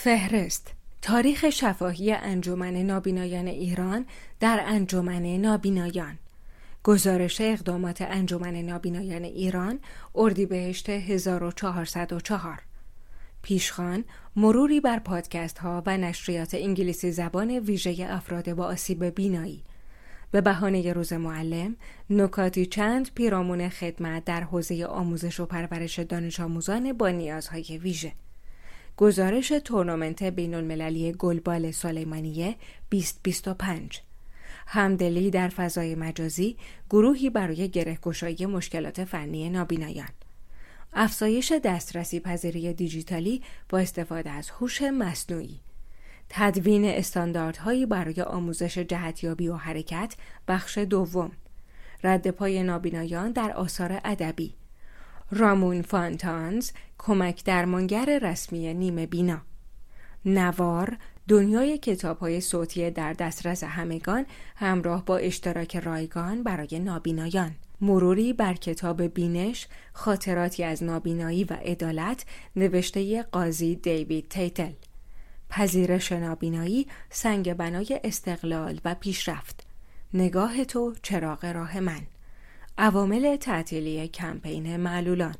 فهرست تاریخ شفاهی انجمن نابینایان ایران در انجمن نابینایان. گزارش اقدامات انجمن نابینایان ایران اردیبهشت 1404. پیشخوان مروری بر پادکست ها و نشریات انگلیسی زبان ویژه افراد با آسیب بینایی. به بهانه روز معلم، نکاتی چند پیرامون خدمت در حوزه آموزش و پرورش دانش آموزان با نیازهای ویژه. گزارش تورنمنت بین المللی گلبال سلیمانیه 2025. همدلی در فضای مجازی، گروهی برای گره‌گشایی مشکلات فنی نابینایان. افزایش دسترسی پذیری دیجیتالی با استفاده از هوش مصنوعی. تدوین استانداردهایی برای آموزش جهتیابی و حرکت، بخش دوم. رد پای نابینایان در آثار ادبی. رامون فانتانز، کمک درمانگر رسمی نیمه بینا. نوار، دنیای کتاب‌های صوتی در دسترس همگان همراه با اشتراک رایگان برای نابینایان. مروری بر کتاب بینش، خاطراتی از نابینایی و عدالت، نوشته قاضی دیوید تیتل. پذیرش نابینایی، سنگ بنای استقلال و پیشرفت. نگاه تو چراغ راه من. عوامل تعطیلی کمپین معلولان.